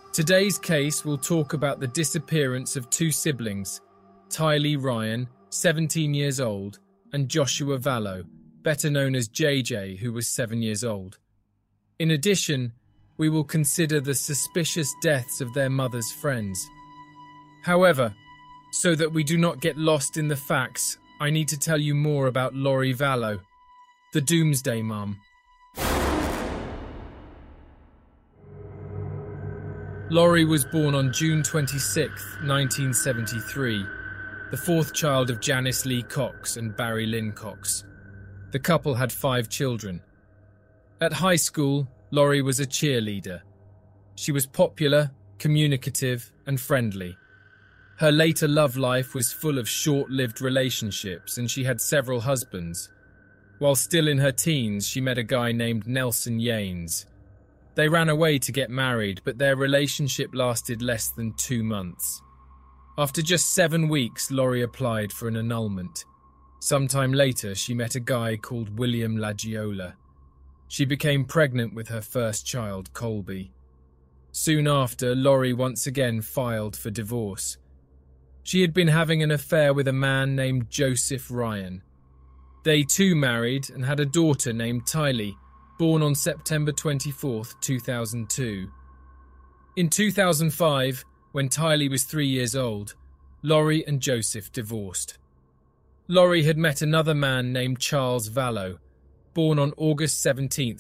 Today's case will talk about the disappearance of two siblings, Tylee Ryan, 17 years old, and Joshua Vallow, better known as JJ, who was 7 years old. In addition, we will consider the suspicious deaths of their mother's friends. However, so that we do not get lost in the facts, I need to tell you more about Lori Vallow, the Doomsday Mum. Lori was born on June 26, 1973, the fourth child of Janice Lee Cox and Barry Lynn Cox. The couple had 5 children. At high school, Lori was a cheerleader. She was popular, communicative, and friendly. Her later love life was full of short-lived relationships, and she had several husbands. While still in her teens, she met a guy named Nelson Yanes. They ran away to get married, but their relationship lasted less than 2 months. After just 7 weeks, Lori applied for an annulment. Sometime later, she met a guy called William Lagiola. She became pregnant with her first child, Colby. Soon after, Lori once again filed for divorce. She had been having an affair with a man named Joseph Ryan. They too married and had a daughter named Tylee, born on September 24, 2002. In 2005, when Tylee was 3 years old, Lori and Joseph divorced. Lori had met another man named Charles Vallow, born on August 17,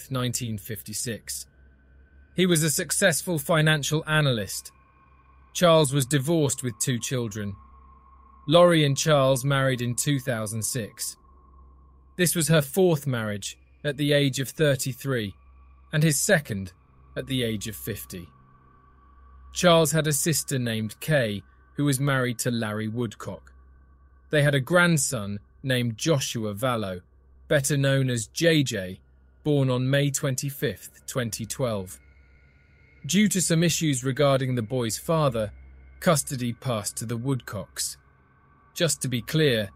1956. He was a successful financial analyst. Charles was divorced with 2 children. Lori and Charles married in 2006. This was her 4th marriage at the age of 33, and his 2nd at the age of 50. Charles had a sister named Kay, who was married to Larry Woodcock. They had a grandson named Joshua Vallow, better known as JJ, born on May 25, 2012. Due to some issues regarding the boy's father, custody passed to the Woodcocks. Just to be clear,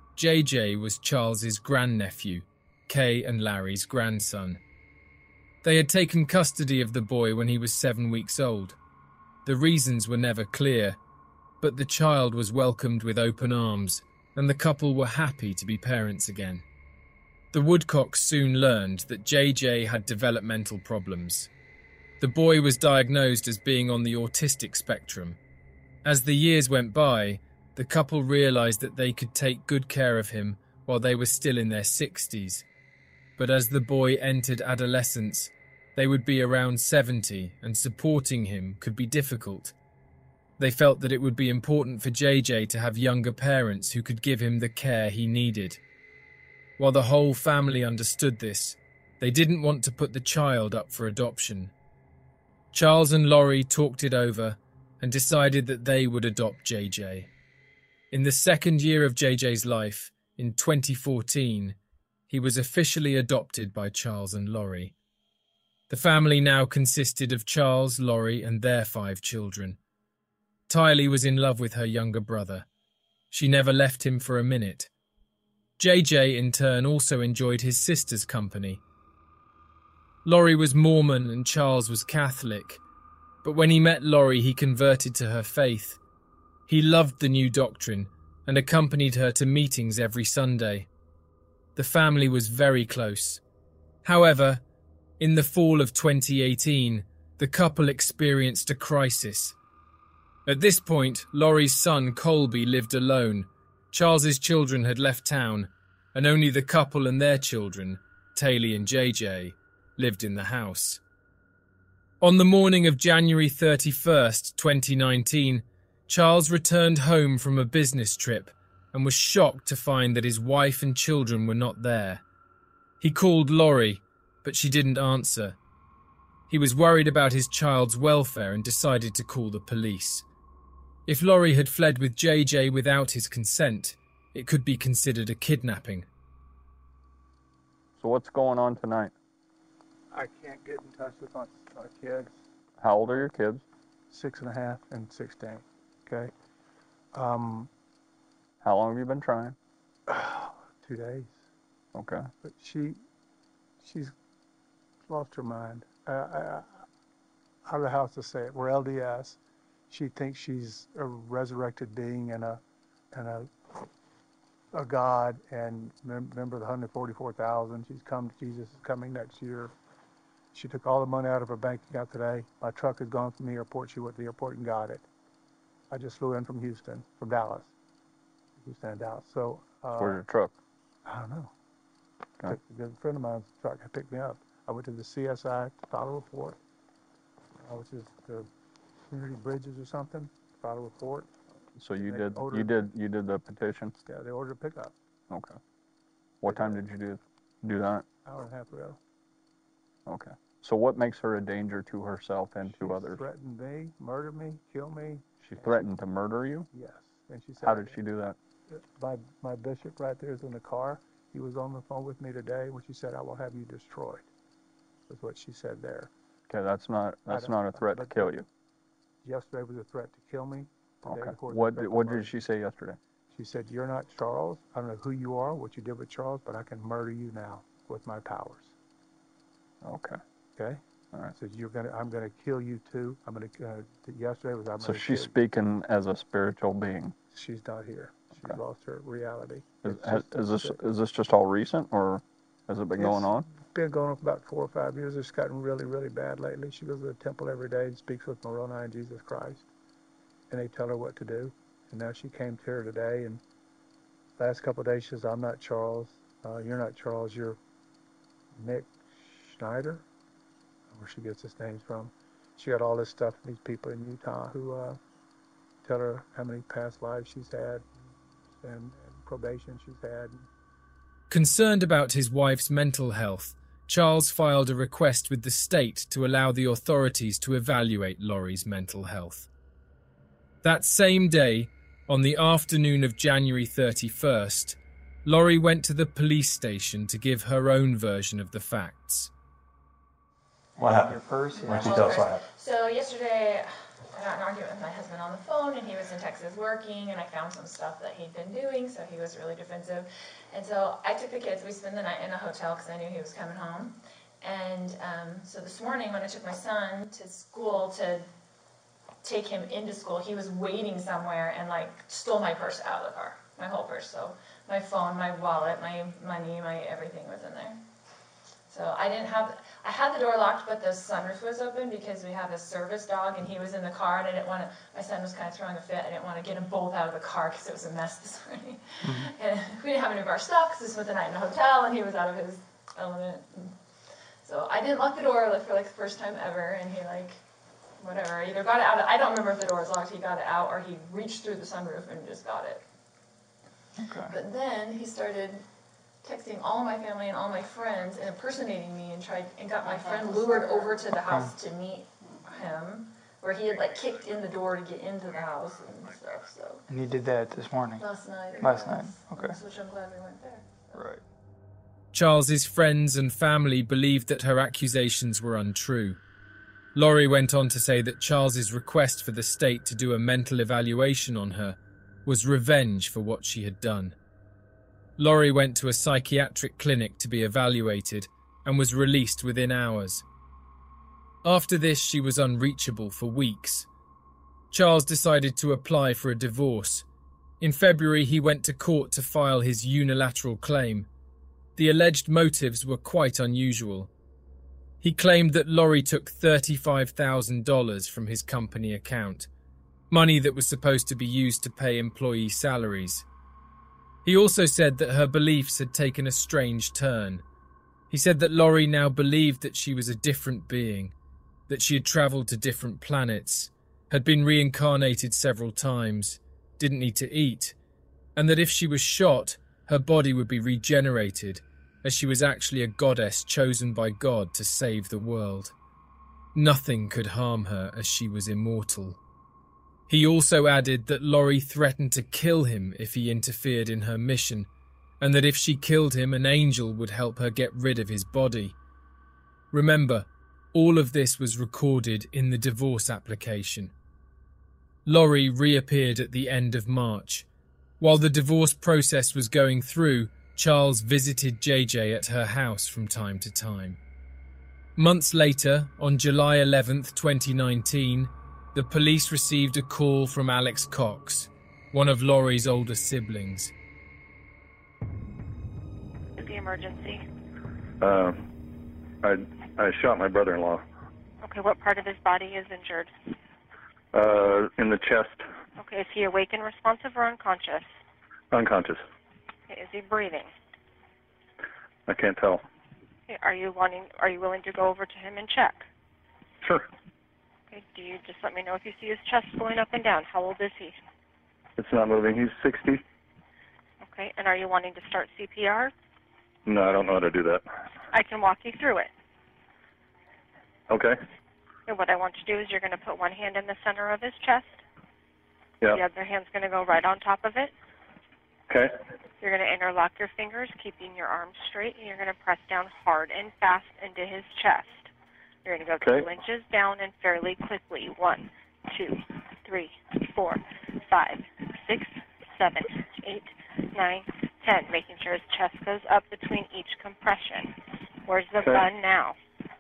JJ was Charles's grandnephew, Kay and Larry's grandson. They had taken custody of the boy when he was 7 weeks old. The reasons were never clear, but the child was welcomed with open arms, and the couple were happy to be parents again. The Woodcocks soon learned that JJ had developmental problems. The boy was diagnosed as being on the autistic spectrum. As the years went by, the couple realized that they could take good care of him while they were still in their 60s. But as the boy entered adolescence, they would be around 70, and supporting him could be difficult. They felt that it would be important for JJ to have younger parents who could give him the care he needed. While the whole family understood this, they didn't want to put the child up for adoption. Charles and Lori talked it over and decided that they would adopt JJ. In the 2nd year of JJ's life, in 2014, he was officially adopted by Charles and Lori. The family now consisted of Charles, Lori, and their 5 children. Tylee was in love with her younger brother. She never left him for a minute. JJ, in turn, also enjoyed his sister's company. Lori was Mormon and Charles was Catholic, but when he met Lori, he converted to her faith. He loved the new doctrine and accompanied her to meetings every Sunday. The family was very close. However, in the fall of 2018, the couple experienced a crisis. At this point, Lori's son Colby lived alone. Charles's children had left town, and only the couple and their children, Tylee and JJ, lived in the house. On the morning of January 31st, 2019, Charles returned home from a business trip and was shocked to find that his wife and children were not there. He called Lori, but she didn't answer. He was worried about his child's welfare and decided to call the police. If Lori had fled with JJ without his consent, it could be considered a kidnapping. So what's going on tonight? I can't get in touch with my kids. How old are your kids? 6.5 and 16. Okay. How long have you been trying? 2 days. Okay. But she's lost her mind. I I don't know how else to say it. We're LDS. She thinks she's a resurrected being and a God. And remember the 144,000. Jesus is coming next year. She took all the money out of her bank account today. My truck has gone from the airport. She went to the airport and got it. I just flew in from Dallas. Houston and Dallas. So Where's your truck? I don't know. Okay. A friend of mine's truck had picked me up. I went to the CSI to file a report, which is the Community Bridges or something. To file a report. So you They did ordered- you did the petition? Yeah, they ordered a pickup. Okay. What time did you do that? Hour and a half ago. Okay. So what makes her a danger to herself and to She others? threatened me, murder me, kill me. She threatened to murder you? Yes. And she said, How did she do that? My bishop right there is in the car. He was on the phone with me today when she said, I will have you destroyed. That's what she said there. Okay, that's not a threat to kill you. Yesterday was a threat to kill me. Today, Okay. of course, What a threat to what murder. did she say yesterday? She said, you're not Charles. I don't know who you are, what you did with Charles, but I can murder you now with my powers. Okay. Okay? All right. So I'm gonna kill you too. Yesterday was I'm So gonna she's kill you. speaking as a spiritual being. She's not here. She's Okay. lost her reality. Is this just all recent, or has it been going on? It's been going on for about 4 or 5 years. It's gotten really, really bad lately. She goes to the temple every day and speaks with Moroni and Jesus Christ. And they tell her what to do. And now she came to her today, and last couple of days she says, I'm not Charles. You're not Charles. You're Nick Schneider. Where she gets his names from. She got all this stuff from these people in Utah who tell her how many past lives she's had and probation she's had. Concerned about his wife's mental health, Charles filed a request with the state to allow the authorities to evaluate Lori's mental health. That same day, on the afternoon of January 31st, Lori went to the police station to give her own version of the facts. What happened? Your purse? Why don't you tell us what happened? So yesterday, I got in an argument with my husband on the phone, and he was in Texas working, and I found some stuff that he'd been doing, so he was really defensive. And so I took the kids. We spent the night in a hotel because I knew he was coming home. And so this morning, when I took my son to school to take him into school, he was waiting somewhere and stole my purse out of the car, my whole purse. So my phone, my wallet, my money, my everything was in there. So I had the door locked, but the sunroof was open because we have a service dog, and he was in the car, and I didn't want to, my son was kind of throwing a fit. I didn't want to get them both out of the car because it was a mess this morning. Mm-hmm. And we didn't have any of our stuff because we spent the night in a hotel, and he was out of his element. So I didn't lock the door for the first time ever, and he whatever, either got it out. I don't remember if the door was locked, he got it out, or he reached through the sunroof and just got it. Okay. But then he started texting all my family and all my friends and impersonating me and got my friend lured over to the house to meet him, where he had kicked in the door to get into the house and stuff. So And you did that this morning? last night. Last night, okay. Which I'm glad we went there. So. Right. Charles's friends and family believed that her accusations were untrue. Lori went on to say that Charles's request for the state to do a mental evaluation on her was revenge for what she had done. Lori went to a psychiatric clinic to be evaluated and was released within hours. After this, she was unreachable for weeks. Charles decided to apply for a divorce. In February, he went to court to file his unilateral claim. The alleged motives were quite unusual. He claimed that Lori took $35,000 from his company account, money that was supposed to be used to pay employee salaries. He also said that her beliefs had taken a strange turn. He said that Lori now believed that she was a different being, that she had travelled to different planets, had been reincarnated several times, didn't need to eat, and that if she was shot, her body would be regenerated, as she was actually a goddess chosen by God to save the world. Nothing could harm her as she was immortal. He also added that Lori threatened to kill him if he interfered in her mission, and that if she killed him, an angel would help her get rid of his body. Remember, all of this was recorded in the divorce application. Lori reappeared at the end of March. While the divorce process was going through, Charles visited JJ at her house from time to time. Months later, on July 11th, 2019, the police received a call from Alex Cox, one of Lori's older siblings. The emergency. I shot my brother-in-law. Okay, what part of his body is injured? In the chest. Okay, is he awake and responsive or unconscious? Unconscious. Okay, is he breathing? I can't tell. Okay, are you willing to go over to him and check? Sure. Okay, do you just let me know if you see his chest going up and down? How old is he? It's not moving. He's 60. Okay, and are you wanting to start CPR? No, I don't know how to do that. I can walk you through it. Okay. And what I want you to do is you're going to put one hand in the center of his chest. Yeah. The other hand's going to go right on top of it. Okay. You're going to interlock your fingers, keeping your arms straight, and you're going to press down hard and fast into his chest. You're going to go 2 inches down and fairly quickly. 1, 2, 3, 4, 5, 6, 7, 8, 9, 10. Making sure his chest goes up between each compression. Where's the gun now?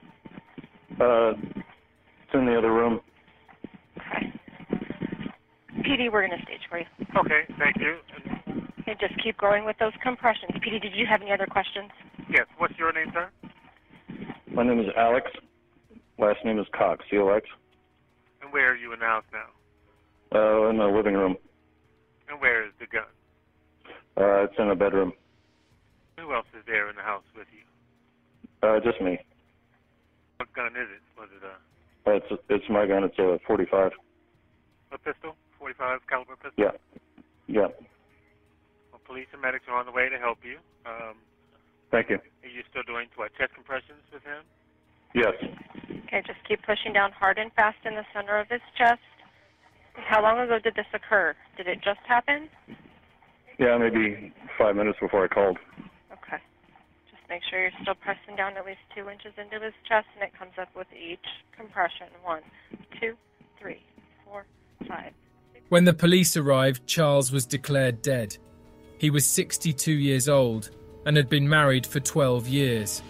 It's in the other room. Okay. PD, we're going to stage for you. Okay, thank you. Okay, just keep going with those compressions. PD, did you have any other questions? Yes, what's your name, sir? My name is Alex. Last name is Cox, C-O-X. And where are you in the house now? In the living room. And where is the gun? It's in a bedroom. Who else is there in the house with you? Just me. What gun is it? Was it It's my gun. It's a .45. a pistol? 45 caliber pistol? Yeah. Yeah. Well, police and medics are on the way to help you. Thank you. Are you still doing, chest compressions with him? Yes. Okay, just keep pushing down hard and fast in the center of his chest. How long ago did this occur? Did it just happen? Yeah, maybe 5 minutes before I called. Okay. Just make sure you're still pressing down at least 2 inches into his chest, and it comes up with each compression. 1, 2, 3, 4, 5. When the police arrived, Charles was declared dead. He was 62 years old and had been married for 12 years.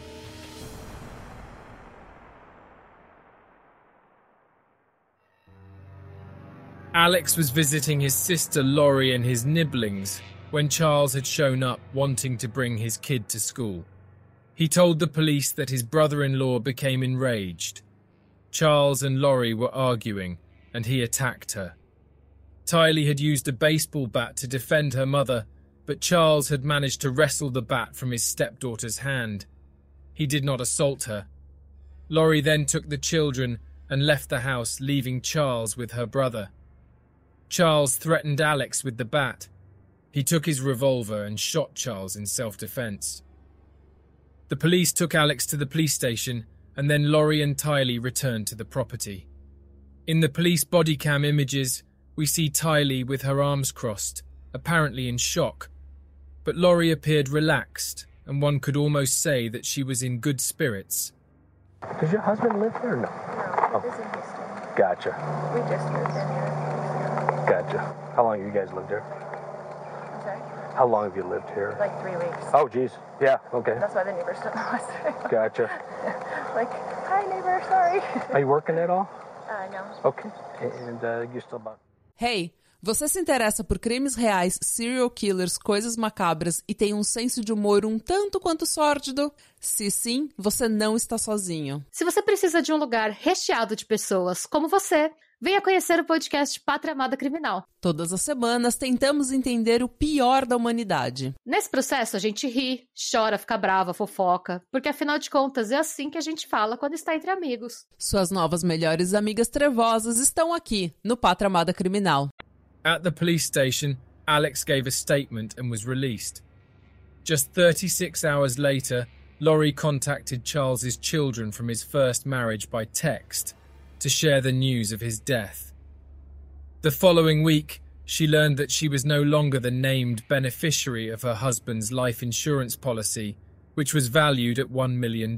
Alex was visiting his sister Lori and his nibblings when Charles had shown up wanting to bring his kid to school. He told the police that his brother-in-law became enraged. Charles and Lori were arguing, and he attacked her. Tylee had used a baseball bat to defend her mother, but Charles had managed to wrestle the bat from his stepdaughter's hand. He did not assault her. Lori then took the children and left the house, leaving Charles with her brother. Charles threatened Alex with the bat. He took his revolver and shot Charles in self-defense. The police took Alex to the police station, and then Lori and Tylee returned to the property. In the police body cam images, we see Tylee with her arms crossed, apparently in shock. But Lori appeared relaxed, and one could almost say that she was in good spirits. Does your husband live here or no? No, he lives in Houston. Gotcha. We just moved in here. Gotcha. How long have you guys lived here? I'm sorry? How long have you lived here? Like 3 weeks. Oh, geez. Yeah, okay. That's why the neighbors don't know us. Gotcha. Like, hi neighbor, sorry. Are you working at all? No. Okay. And you're still about... Hey, você se interessa por crimes reais, serial killers, coisas macabras e tem um senso de humor um tanto quanto sórdido? Se sim, você não está sozinho. Se você precisa de um lugar recheado de pessoas como você, venha conhecer o podcast Pátria Amada Criminal. Todas as semanas tentamos entender o pior da humanidade. Nesse processo a gente ri, chora, fica brava, fofoca, porque afinal de contas é assim que a gente fala quando está entre amigos. Suas novas melhores amigas trevosas estão aqui, no Pátria Amada Criminal. At the police station, Alex gave a statement and was released. Just 36 hours later, Lori contacted Charles's children from his first marriage by text to share the news of his death. The following week, she learned that she was no longer the named beneficiary of her husband's life insurance policy, which was valued at $1 million.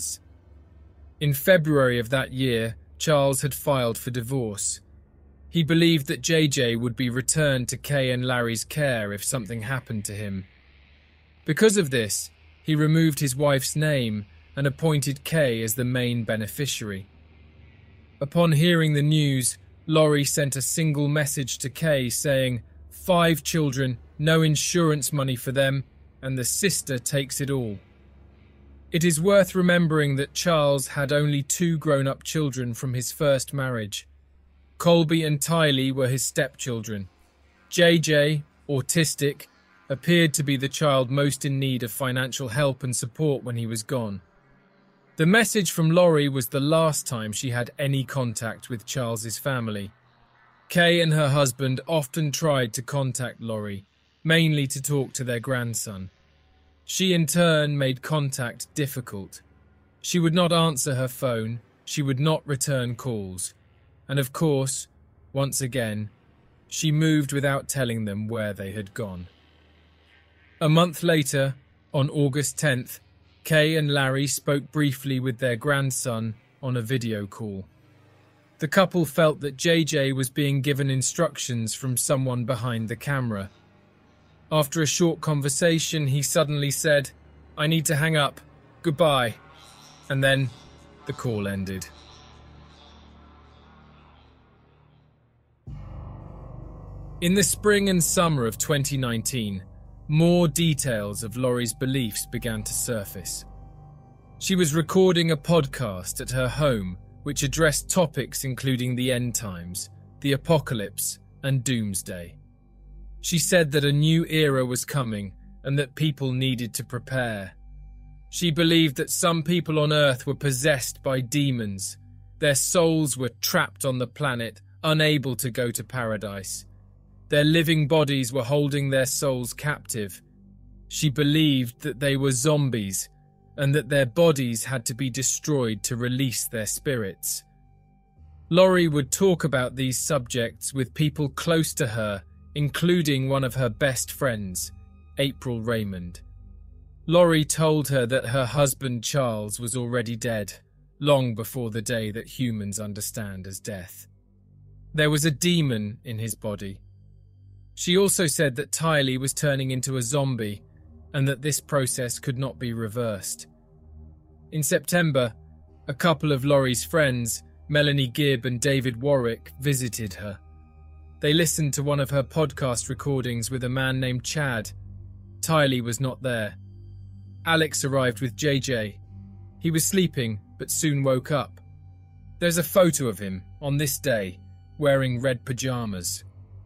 In February of that year, Charles had filed for divorce. He believed that JJ would be returned to Kay and Larry's care if something happened to him. Because of this, he removed his wife's name and appointed Kay as the main beneficiary. Upon hearing the news, Laurie sent a single message to Kay saying, 5 children, no insurance money for them, and the sister takes it all. It is worth remembering that Charles had only 2 grown-up children from his first marriage. Colby and Tylee were his stepchildren. JJ, autistic, appeared to be the child most in need of financial help and support when he was gone. The message from Laurie was the last time she had any contact with Charles's family. Kay and her husband often tried to contact Laurie, mainly to talk to their grandson. She in turn made contact difficult. She would not answer her phone, she would not return calls, and of course, once again, she moved without telling them where they had gone. A month later, on August 10th, Kay and Larry spoke briefly with their grandson on a video call. The couple felt that JJ was being given instructions from someone behind the camera. After a short conversation, he suddenly said, "I need to hang up. Goodbye." And then the call ended. In the spring and summer of 2019, more details of Laurie's beliefs began to surface. She was recording a podcast at her home which addressed topics including the end times, the apocalypse, and doomsday. She said that a new era was coming and that people needed to prepare. She believed that some people on Earth were possessed by demons. Their souls were trapped on the planet, unable to go to paradise. Their living bodies were holding their souls captive. She believed that they were zombies and that their bodies had to be destroyed to release their spirits. Laurie would talk about these subjects with people close to her, including one of her best friends, April Raymond. Laurie told her that her husband Charles was already dead, long before the day that humans understand as death. There was a demon in his body. She also said that Tylee was turning into a zombie and that this process could not be reversed. In September, a couple of Laurie's friends, Melanie Gibb and David Warwick, visited her. They listened to one of her podcast recordings with a man named Chad. Tylee was not there. Alex arrived with JJ. He was sleeping, but soon woke up. There's a photo of him, on this day, wearing red pajamas.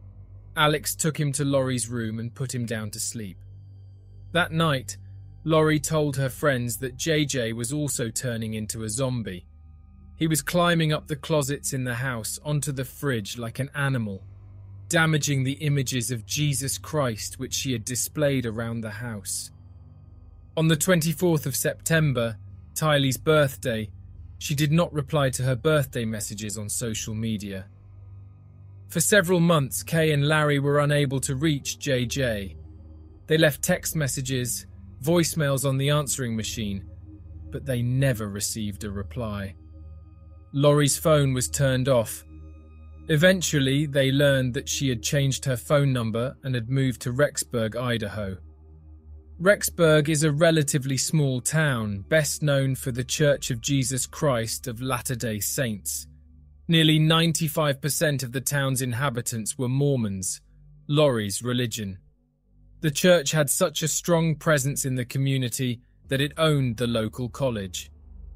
Alex took him to Laurie's room and put him down to sleep. That night, Laurie told her friends that JJ was also turning into a zombie. He was climbing up the closets in the house onto the fridge like an animal, damaging the images of Jesus Christ which she had displayed around the house. On the 24th of September, Tylee's birthday, she did not reply to her birthday messages on social media. For several months, Kay and Larry were unable to reach JJ. They left text messages, voicemails on the answering machine, but they never received a reply. Laurie's phone was turned off. Eventually, they learned that she had changed her phone number and had moved to Rexburg, Idaho. Rexburg is a relatively small town, best known for the Church of Jesus Christ of Latter-day Saints. Nearly 95% of the town's inhabitants were Mormons, Laurie's religion. The church had such a strong presence in the community that it owned the local college.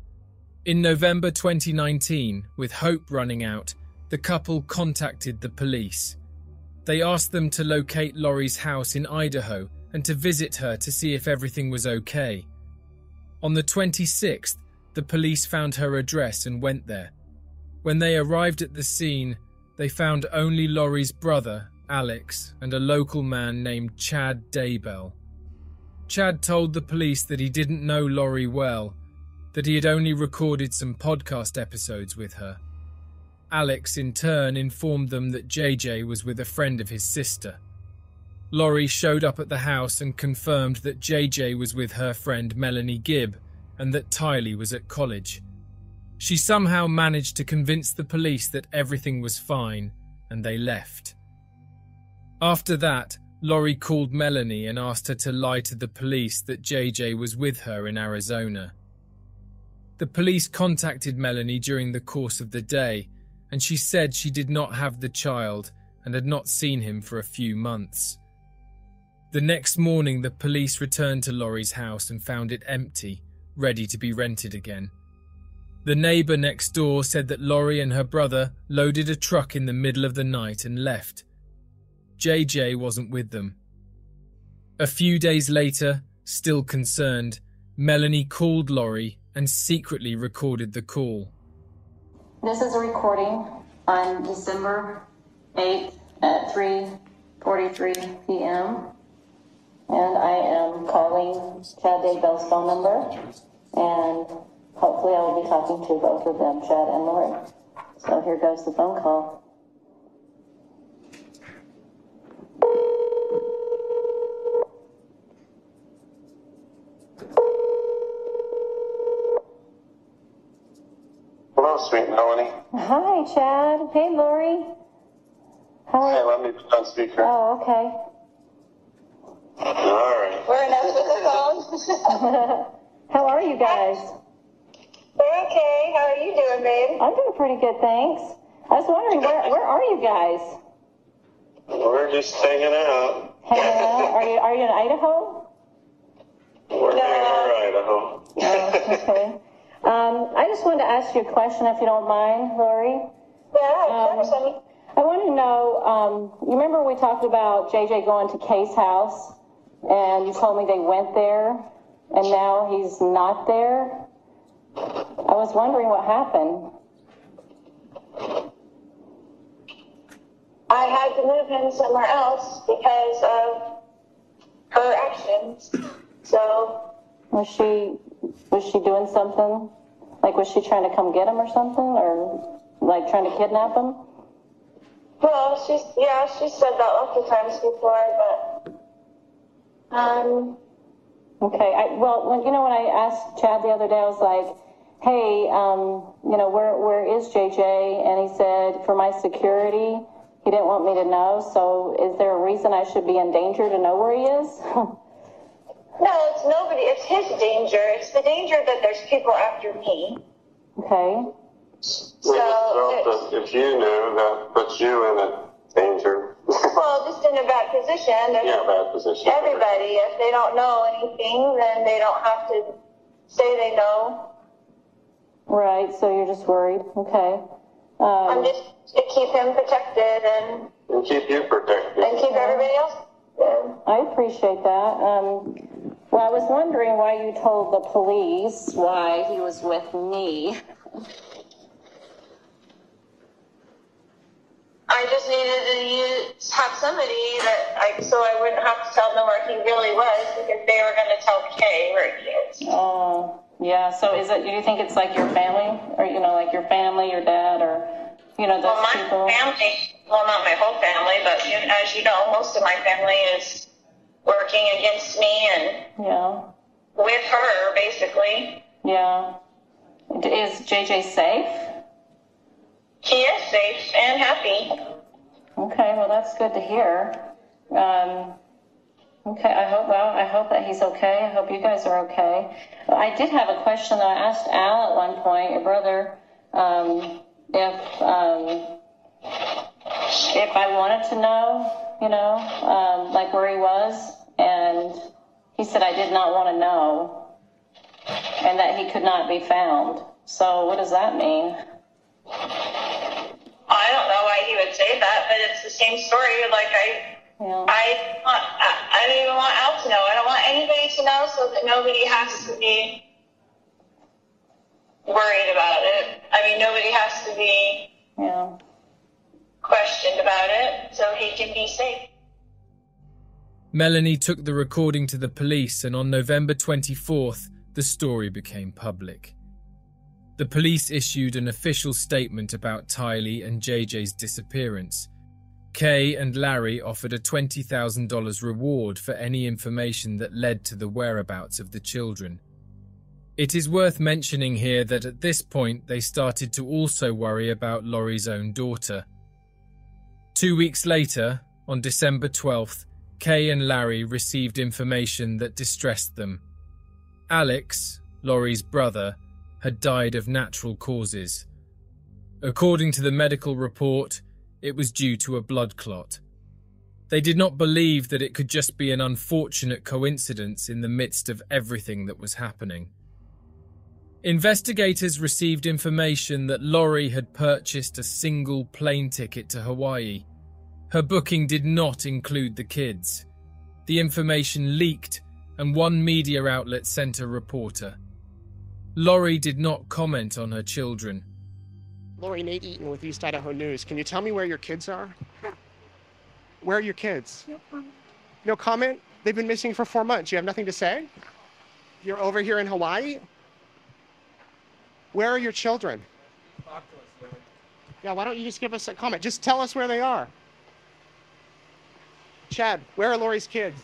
In November 2019, with hope running out, the couple contacted the police. They asked them to locate Laurie's house in Idaho and to visit her to see if everything was okay. On the 26th, the police found her address and went there. When they arrived at the scene, they found only Laurie's brother, Alex, and a local man named Chad Daybell. Chad told the police that he didn't know Laurie well, that he had only recorded some podcast episodes with her. Alex, in turn, informed them that JJ was with a friend of his sister. Laurie showed up at the house and confirmed that JJ was with her friend Melanie Gibb and that Tylee was at college. She somehow managed to convince the police that everything was fine, and they left. After that, Laurie called Melanie and asked her to lie to the police that JJ was with her in Arizona. The police contacted Melanie during the course of the day, and she said she did not have the child and had not seen him for a few months. The next morning, the police returned to Lori's house and found it empty, ready to be rented again. The neighbour next door said that Lori and her brother loaded a truck in the middle of the night and left. JJ wasn't with them. A few days later, still concerned, Melanie called Lori and secretly recorded the call. This is a recording on December 8th at 3:43 p.m. And I am calling Chad Daybell's phone number, and hopefully I will be talking to both of them, Chad and Lori. So here goes the phone call. Hello, sweet Melanie. Hi, Chad. Hey, Lori. Hey, let me put on speaker. Oh, okay. All right. We're enough with the phone. How are you guys? We're okay. How are you doing, babe? I'm doing pretty good, thanks. I was wondering, where are you guys? We're just hanging out. Hanging out? Are you in Idaho? We're in Idaho. Oh, okay. I just wanted to ask you a question, if you don't mind, Lori. Yeah, of course, honey. I want to know, you remember we talked about JJ going to Kay's house, and you told me they went there, and now he's not there? I was wondering what happened. I had to move him somewhere else because of her actions. So Was she doing something? Like, was she trying to come get him or something? Or, like, trying to kidnap him? well, she said that lots of times before, but Okay. When I asked Chad the other day, I was like, hey, where is JJ? And he said, for my security, he didn't want me to know. So is there a reason I should be in danger to know where he is? no, it's nobody. It's his danger. It's the danger that there's people after me. Okay. So if you knew, that puts you in a danger. well, just in a bad position. Bad position. Everybody, if they don't know anything, then they don't have to say they know. Right, so you're just worried. Okay. I'm just to keep him protected and keep you protected. And keep everybody else. I appreciate that. Well, I was wondering why you told the police why he was with me. I just needed to have somebody so I wouldn't have to tell them where he really was, because they were going to tell Kay where he is. Oh, yeah. So do you think it's like your family, or like your family, your dad, or those people? Family. Well, not my whole family, but as you know, most of my family is working against me and with her, basically. Yeah. Is JJ safe? He is safe and happy. Okay, well, that's good to hear. Okay, I hope that he's okay. I hope you guys are okay. I did have a question that I asked Al at one point, your brother, if I wanted to know, like where he was, and he said I did not want to know, and that he could not be found. So what does that mean? I don't know why he would say that, but it's the same story. Like I don't even want Al to know. I don't want anybody to know, so that nobody has to be worried about it. I mean, nobody has to be questioned about it, so he can be safe. Melanie took the recording to the police, and on November 24th, the story became public. The police issued an official statement about Tylee and JJ's disappearance. Kay and Larry offered a $20,000 reward for any information that led to the whereabouts of the children. It is worth mentioning here that at this point they started to also worry about Lori's own daughter. 2 weeks later, on December 12th, Kay and Larry received information that distressed them. Alex, Lori's brother, had died of natural causes. According to the medical report, it was due to a blood clot. They did not believe that it could just be an unfortunate coincidence in the midst of everything that was happening. Investigators received information that Lori had purchased a single plane ticket to Hawaii. Her booking did not include the kids. The information leaked, and one media outlet sent a reporter. Lori did not comment on her children. Lori, Nate Eaton with East Idaho News. Can you tell me where your kids are? Where are your kids? No comment. No comment? They've been missing for 4 months. You have nothing to say? You're over here in Hawaii? Where are your children? Yeah, why don't you just give us a comment? Just tell us where they are. Chad, where are Lori's kids?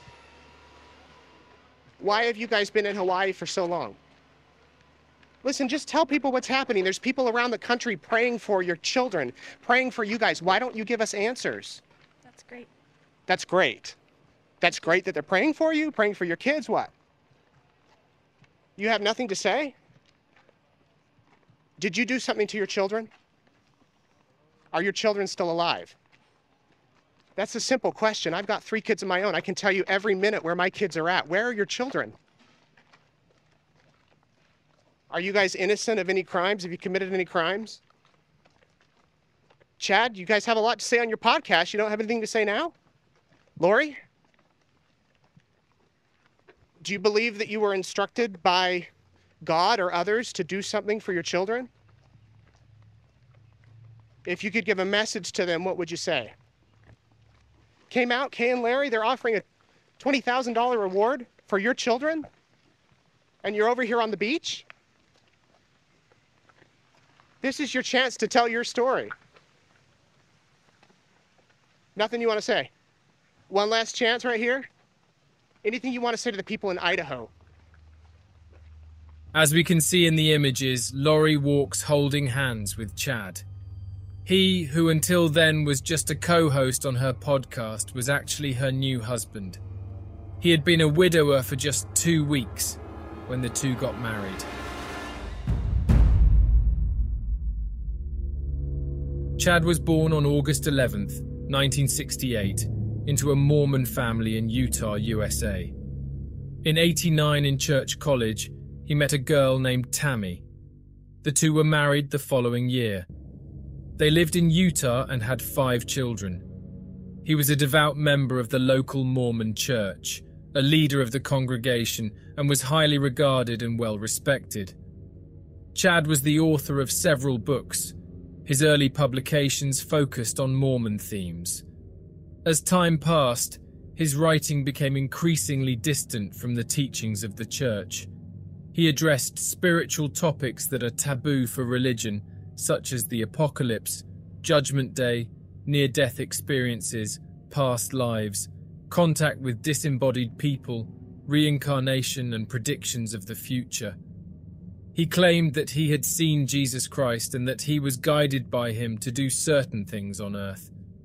Why have you guys been in Hawaii for so long? Listen, just tell people what's happening. There's people around the country praying for your children, praying for you guys. Why don't you give us answers? That's great. That's great. That's great that they're praying for you, praying for your kids. What? You have nothing to say? Did you do something to your children? Are your children still alive? That's a simple question. I've got 3 kids of my own. I can tell you every minute where my kids are at. Where are your children? Are you guys innocent of any crimes? Have you committed any crimes? Chad, you guys have a lot to say on your podcast. You don't have anything to say now? Lori? Do you believe that you were instructed by God or others to do something for your children? If you could give a message to them, what would you say? Came out, Kay and Larry, they're offering a $20,000 reward for your children, and you're over here on the beach? This is your chance to tell your story. Nothing you want to say? One last chance right here? Anything you want to say to the people in Idaho? As we can see in the images, Lori walks holding hands with Chad. He, who until then was just a co-host on her podcast, was actually her new husband. He had been a widower for just 2 weeks when the two got married. Chad was born on August 11th, 1968, into a Mormon family in Utah, USA. In '89 in Church College, he met a girl named Tammy. The two were married the following year. They lived in Utah and had 5 children. He was a devout member of the local Mormon church, a leader of the congregation, and was highly regarded and well respected. Chad was the author of several books. His early publications focused on Mormon themes. As time passed, his writing became increasingly distant from the teachings of the church. He addressed spiritual topics that are taboo for religion, such as the apocalypse, judgment day, near-death experiences, past lives, contact with disembodied people, reincarnation, and predictions of the future. He claimed that he had seen Jesus Christ and that he was guided by him to do certain things on earth.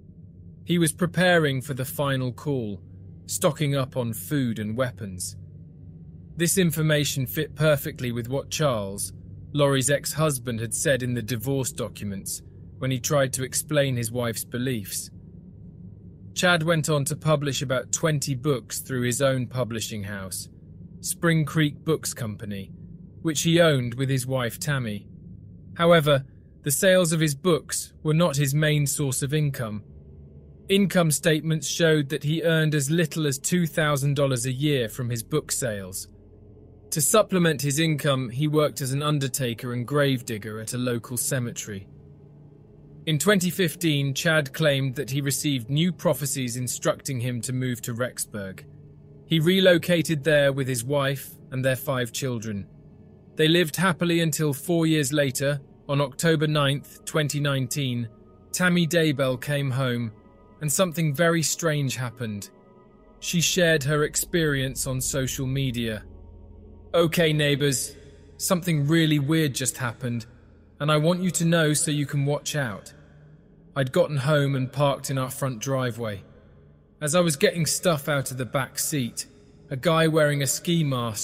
He was preparing for the final call, stocking up on food and weapons. This information fit perfectly with what Charles, Lori's ex-husband, had said in the divorce documents when he tried to explain his wife's beliefs. Chad went on to publish about 20 books through his own publishing house, Spring Creek Books Company, which he owned with his wife Tammy. However, the sales of his books were not his main source of income. Income statements showed that he earned as little as $2,000 a year from his book sales. To supplement his income, he worked as an undertaker and gravedigger at a local cemetery. In 2015, Chad claimed that he received new prophecies instructing him to move to Rexburg. He relocated there with his wife and their 5 children. They lived happily until 4 years later, on October 9th, 2019, Tammy Daybell came home and something very strange happened. She shared her experience on social media. "Okay, neighbours, something really weird just happened, and I want you to know so you can watch out. I'd gotten home and parked in our front driveway. As I was getting stuff out of the back seat, a guy wearing a ski mask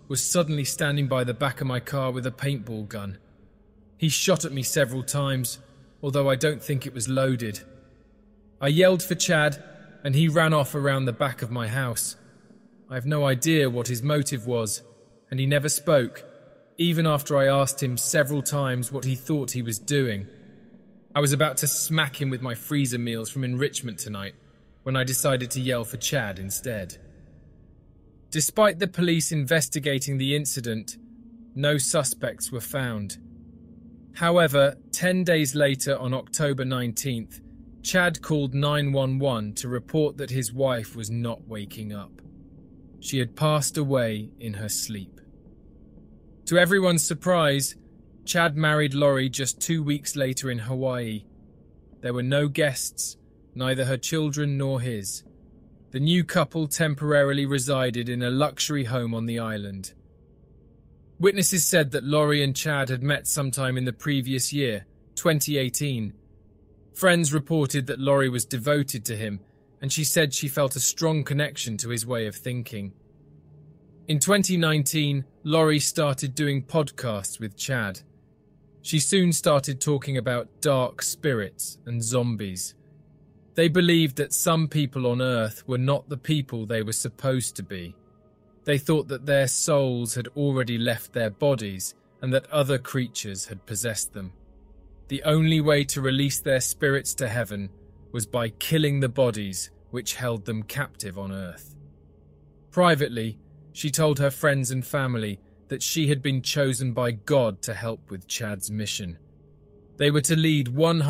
was suddenly standing by the back of my car with a paintball gun. He shot at me several times, although I don't think it was loaded. I yelled for Chad, and he ran off around the back of my house. I have no idea what his motive was, and he never spoke, even after I asked him several times what he thought he was doing. I was about to smack him with my freezer meals from enrichment tonight, when I decided to yell for Chad instead. Despite the police investigating the incident, no suspects were found. However, 10 days later on October 19th, Chad called 911 to report that his wife was not waking up. She had passed away in her sleep. To everyone's surprise, Chad married Lori just 2 weeks later in Hawaii. There were no guests, neither her children nor his. The new couple temporarily resided in a luxury home on the island. Witnesses said that Lori and Chad had met sometime in the previous year, 2018. Friends reported that Lori was devoted to him, and she said she felt a strong connection to his way of thinking. In 2019, Lori started doing podcasts with Chad. She soon started talking about dark spirits and zombies. They believed that some people on Earth were not the people they were supposed to be. They thought that their souls had already left their bodies and that other creatures had possessed them. The only way to release their spirits to heaven was by killing the bodies which held them captive on Earth. Privately, she told her friends and family that she had been chosen by God to help with Chad's mission. They were to lead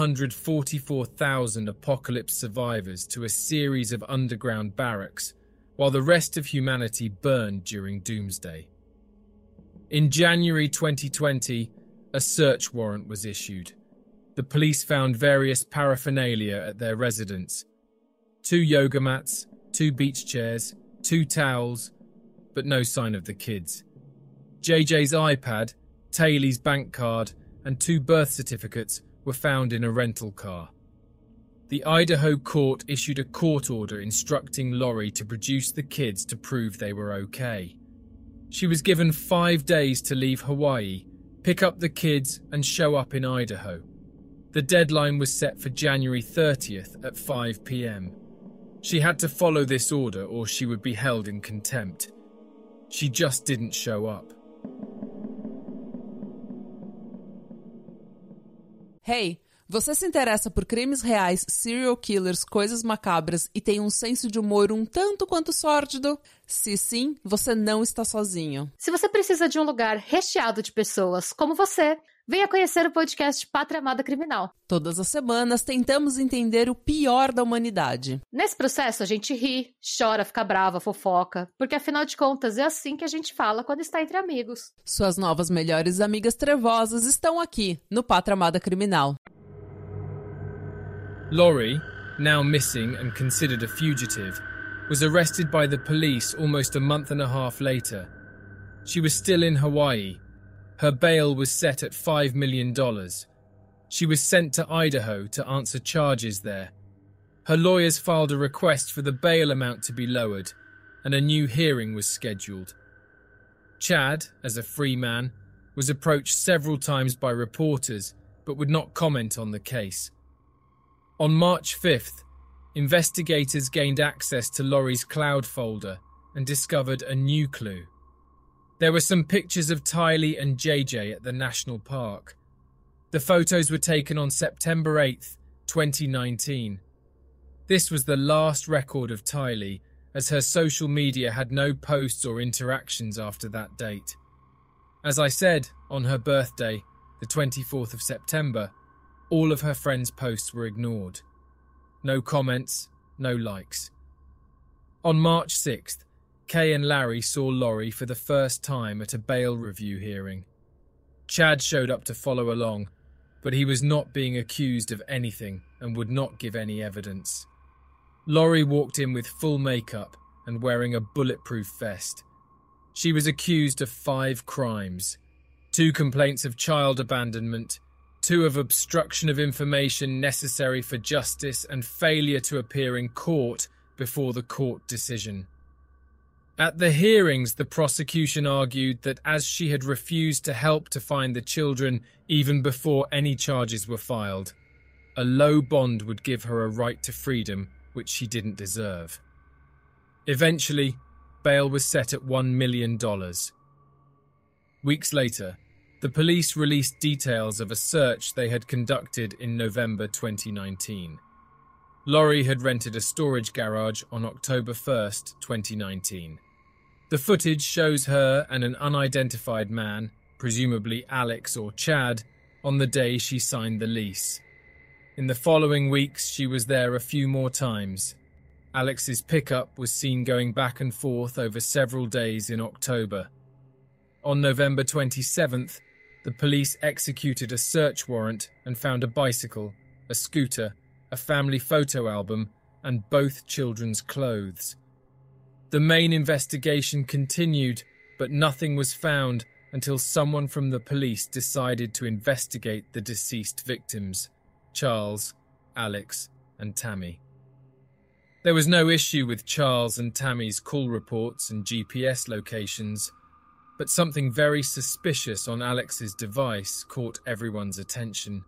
144,000 apocalypse survivors to a series of underground barracks, while the rest of humanity burned during Doomsday. In January 2020, a search warrant was issued. The police found various paraphernalia at their residence: 2 yoga mats, 2 beach chairs, 2 towels, but no sign of the kids. JJ's iPad, Taylor's bank card, and 2 birth certificates were found in a rental car. The Idaho court issued a court order instructing Lori to produce the kids to prove they were okay. She was given 5 days to leave Hawaii, pick up the kids, and show up in Idaho. The deadline was set for January 30th at 5 p.m. She had to follow this order or she would be held in contempt. She just didn't show up. Hey, você se interessa por crimes reais, serial killers, coisas macabras e tem um senso de humor um tanto quanto sórdido? Se sim, você não está sozinho. Se você precisa de um lugar recheado de pessoas como você, venha conhecer o podcast Pátria Amada Criminal. Todas as semanas tentamos entender o pior da humanidade. Nesse processo a gente ri, chora, fica brava, fofoca, porque afinal de contas é assim que a gente fala quando está entre amigos. Suas novas melhores amigas trevosas estão aqui, no Pátria Amada Criminal. Lori, now missing and considered a fugitive, was arrested by the police almost a month and a half later. She was still in Hawaii. Her bail was set at $5 million. She was sent to Idaho to answer charges there. Her lawyers filed a request for the bail amount to be lowered, and a new hearing was scheduled. Chad, as a free man, was approached several times by reporters, but would not comment on the case. On March 5th, investigators gained access to Lori's cloud folder and discovered a new clue. There were some pictures of Tylee and JJ at the national park. The photos were taken on September 8th, 2019. This was the last record of Tylee, as her social media had no posts or interactions after that date. As I said, on her birthday, the 24th of September, all of her friends' posts were ignored. No comments, no likes. On March 6th, Kay and Larry saw Lori for the first time at a bail review hearing. Chad showed up to follow along, but he was not being accused of anything and would not give any evidence. Lori walked in with full makeup and wearing a bulletproof vest. She was accused of 5 crimes: 2 complaints of child abandonment, 2 of obstruction of information necessary for justice and failure to appear in court before the court decision. At the hearings, the prosecution argued that as she had refused to help to find the children even before any charges were filed, a low bond would give her a right to freedom which she didn't deserve. Eventually, bail was set at $1 million. Weeks later, the police released details of a search they had conducted in November 2019. Lori had rented a storage garage on October 1st, 2019. The footage shows her and an unidentified man, presumably Alex or Chad, on the day she signed the lease. In the following weeks, she was there a few more times. Alex's pickup was seen going back and forth over several days in October. On November 27th, the police executed a search warrant and found a bicycle, a scooter, a family photo album, and both children's clothes. The main investigation continued, but nothing was found until someone from the police decided to investigate the deceased victims, Charles, Alex, and Tammy. There was no issue with Charles and Tammy's call reports and GPS locations, but something very suspicious on Alex's device caught everyone's attention.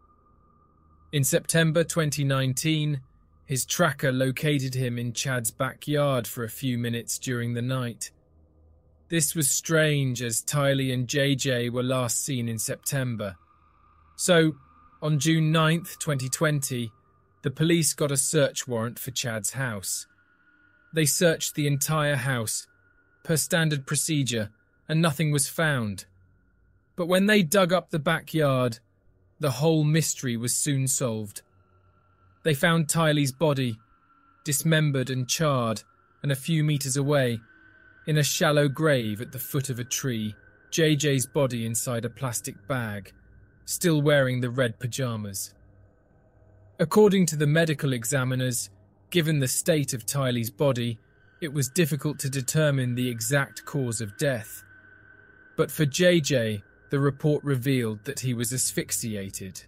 In September 2019, his tracker located him in Chad's backyard for a few minutes during the night. This was strange as Tylee and JJ were last seen in September. So, on June 9th, 2020, the police got a search warrant for Chad's house. They searched the entire house, per standard procedure, and nothing was found. But when they dug up the backyard, the whole mystery was soon solved. They found Tylee's body, dismembered and charred, and a few meters away, in a shallow grave at the foot of a tree, JJ's body inside a plastic bag, still wearing the red pajamas. According to the medical examiners, given the state of Tylee's body, it was difficult to determine the exact cause of death. But for JJ, the report revealed that he was asphyxiated.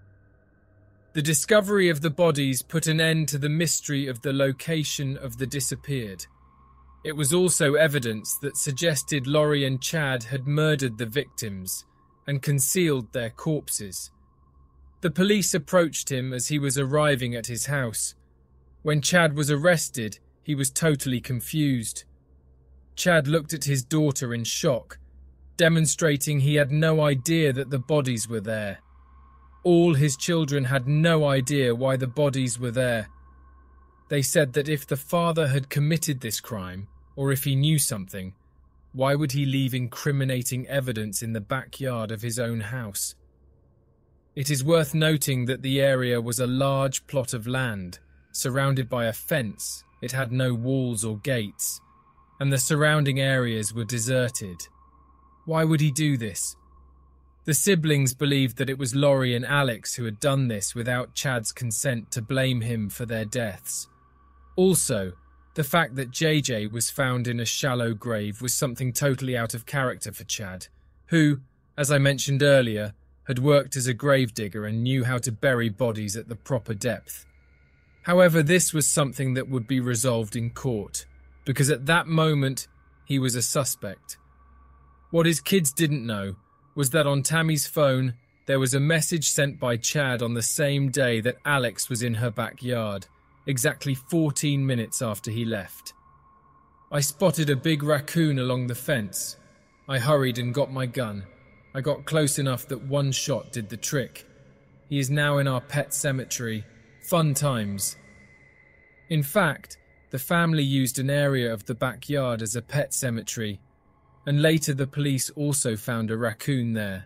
The discovery of the bodies put an end to the mystery of the location of the disappeared. It was also evidence that suggested Lori and Chad had murdered the victims and concealed their corpses. The police approached him as he was arriving at his house. When Chad was arrested, he was totally confused. Chad looked at his daughter in shock, demonstrating he had no idea that the bodies were there. All his children had no idea why the bodies were there. They said that if the father had committed this crime, or if he knew something, why would he leave incriminating evidence in the backyard of his own house? It is worth noting that the area was a large plot of land, surrounded by a fence. It had no walls or gates, and the surrounding areas were deserted. Why would he do this? The siblings believed that it was Lori and Alex who had done this without Chad's consent to blame him for their deaths. Also, the fact that JJ was found in a shallow grave was something totally out of character for Chad, who, as I mentioned earlier, had worked as a gravedigger and knew how to bury bodies at the proper depth. However, this was something that would be resolved in court, because at that moment, he was a suspect. What his kids didn't know was that on Tammy's phone, there was a message sent by Chad on the same day that Alex was in her backyard, exactly 14 minutes after he left. I spotted a big raccoon along the fence. I hurried and got my gun. I got close enough that one shot did the trick. He is now in our pet cemetery. Fun times. In fact, the family used an area of the backyard as a pet cemetery, and later the police also found a raccoon there.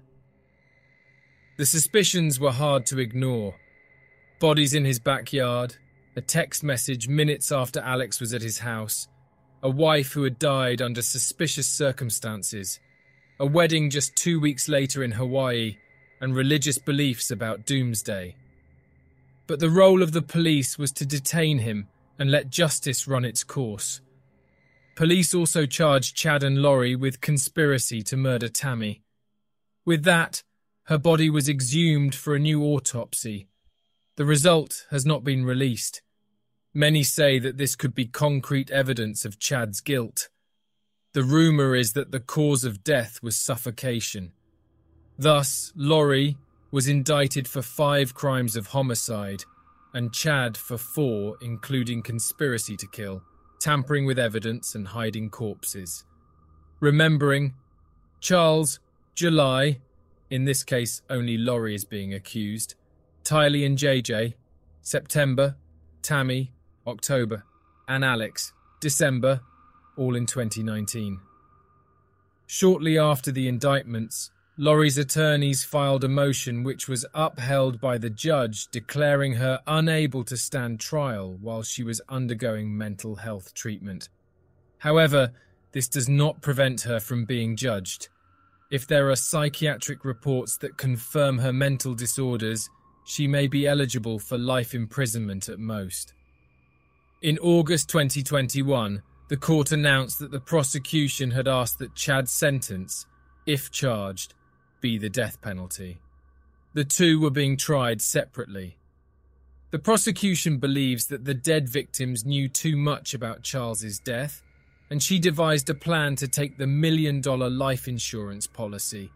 The suspicions were hard to ignore. Bodies in his backyard, a text message minutes after Alex was at his house, a wife who had died under suspicious circumstances, a wedding just 2 weeks later in Hawaii, and religious beliefs about doomsday. But the role of the police was to detain him and let justice run its course. Police also charged Chad and Lori with conspiracy to murder Tammy. With that, her body was exhumed for a new autopsy. The result has not been released. Many say that this could be concrete evidence of Chad's guilt. The rumour is that the cause of death was suffocation. Thus, Lori was indicted for 5 crimes of homicide and Chad for 4, including conspiracy to kill, tampering with evidence and hiding corpses. Remembering, Charles, July, in this case only Lori is being accused, Tylee and JJ, September, Tammy, October, and Alex, December, all in 2019. Shortly after the indictments, Lori's attorneys filed a motion which was upheld by the judge, declaring her unable to stand trial while she was undergoing mental health treatment. However, this does not prevent her from being judged. If there are psychiatric reports that confirm her mental disorders, she may be eligible for life imprisonment at most. In August 2021, the court announced that the prosecution had asked that Chad's sentence, if charged, be the death penalty. The two were being tried separately. The prosecution believes that the dead victims knew too much about Charles's death, and she devised a plan to take the $1 million life insurance policy.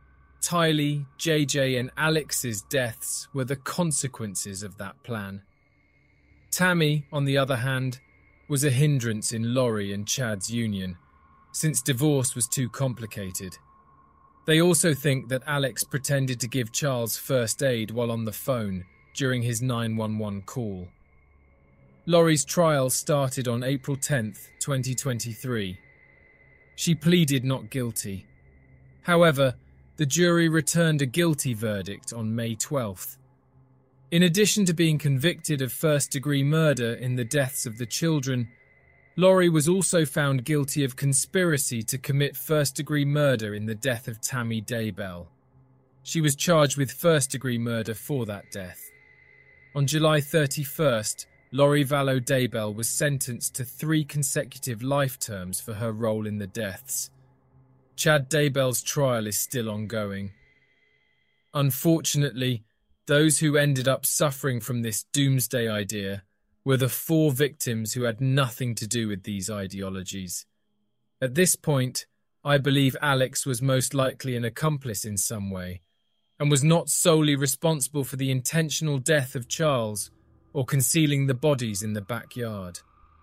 Tylee, JJ, and Alex's deaths were the consequences of that plan. Tammy, on the other hand, was a hindrance in Lori and Chad's union, since divorce was too complicated. They also think that Alex pretended to give Charles first aid while on the phone during his 911 call. Lori's trial started on April 10th, 2023. She pleaded not guilty. However, the jury returned a guilty verdict on May 12th. In addition to being convicted of first-degree murder in the deaths of the children, Lori was also found guilty of conspiracy to commit first-degree murder in the death of Tammy Daybell. She was charged with first-degree murder for that death. On July 31st, Lori Vallow Daybell was sentenced to 3 consecutive life terms for her role in the deaths. Chad Daybell's trial is still ongoing. Unfortunately, those who ended up suffering from this doomsday idea were the 4 victims who had nothing to do with these ideologies. At this point, I believe Alex was most likely an accomplice in some way, and was not solely responsible for the intentional death of Charles or concealing the bodies in the backyard.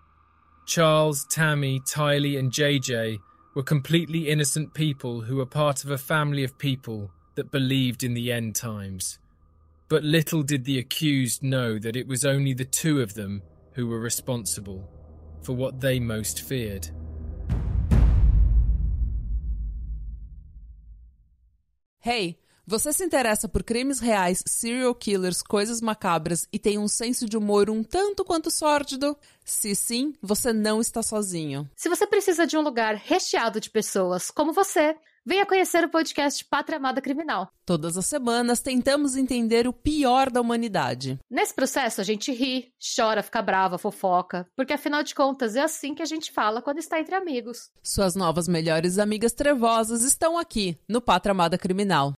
Charles, Tammy, Tylee, and JJ were completely innocent people who were part of a family of people that believed in the end times. But little did the accused know that it was only the 2 of them who were responsible for what they most feared. Hey, você se interessa por crimes reais, serial killers, coisas macabras e tem um senso de humor um tanto quanto sórdido? Se sim, você não está sozinho. Se você precisa de um lugar recheado de pessoas como você, venha conhecer o podcast Pátria Amada Criminal. Todas as semanas tentamos entender o pior da humanidade. Nesse processo a gente ri, chora, fica brava, fofoca, porque afinal de contas é assim que a gente fala quando está entre amigos. Suas novas melhores amigas trevosas estão aqui no Pátria Amada Criminal.